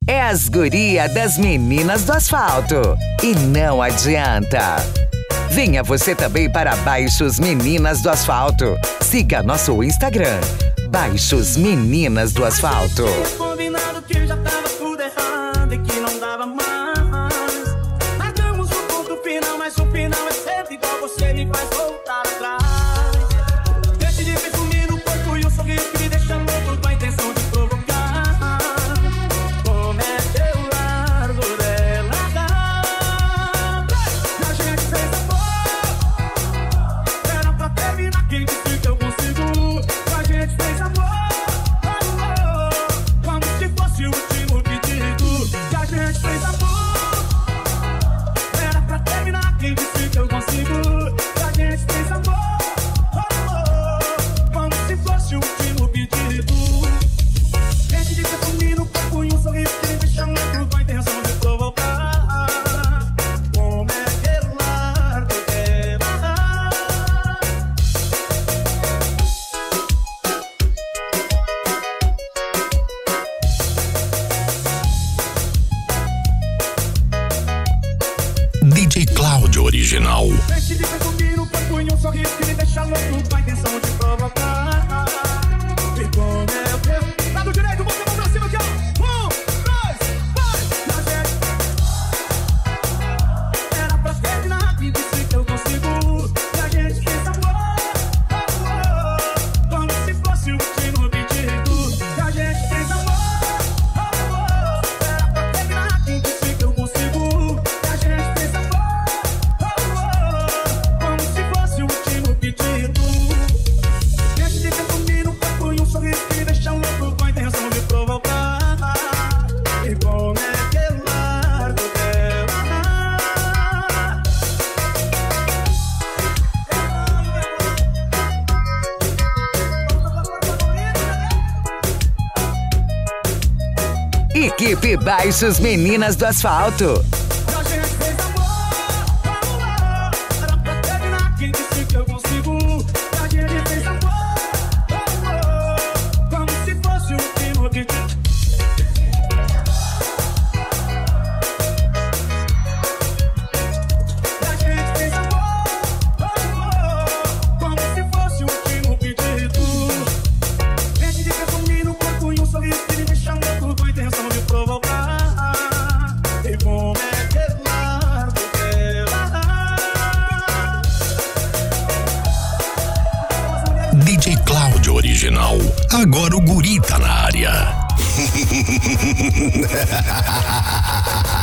É as guria das Meninas do Asfalto. E não adianta. Venha você também para Baixos Meninas do Asfalto. Siga nosso Instagram, Baixos Meninas do Asfalto. Combinado que já tava tudo errado e que não dava mais. Marcamos o ponto final, mas o final é sempre igual, você me faz voltar atrás. Decidi presumir no corpo e um sorriso que me deixa louco com a intenção de provocar. Como é que eu largo dela? A gente fez amor, era pra terminar, quem disse que eu consigo? A gente fez amor, como se fosse o último pedido. A gente fez amor, era pra terminar, quem disse que eu consigo? A gente fez amor, como se fosse o último pedido. Gente de perfume no corpo e um sorriso que me deixa louco com a intenção de provocar. Como é que eu largo dela? DJ Cláudio Original. Deixe de perfume no corpo e um sorriso que me deixa louco com a intenção de provocar. E como é que eu... Lado direito, bota a mão pra cima aqui, ó. 1, 2, vai! Era pra terminar, quem disse que eu consigo? E a gente fez amor, como se fosse o último pedido. E a gente fez amor, era pra terminar, quem disse que eu consigo? E a gente fez amor, como se fosse o último pedido. Deixe de perfume no corpo e um sorriso que me deixa louco com a intenção de provocar. E como é que eu largo dela? Equipe Baixos Meninas do Asfalto. A gente fez amor, era pra terminar, quem disse que eu consigo? A gente fez amor, como se fosse o último pedido. A gente fez amor, como se fosse o último pedido. Gente de perfume no corpo e um sorriso que me deixa louco com a intenção de provocar. E como é que eu largo dela? DJ Cláudio Original. Agora o guri tá na área.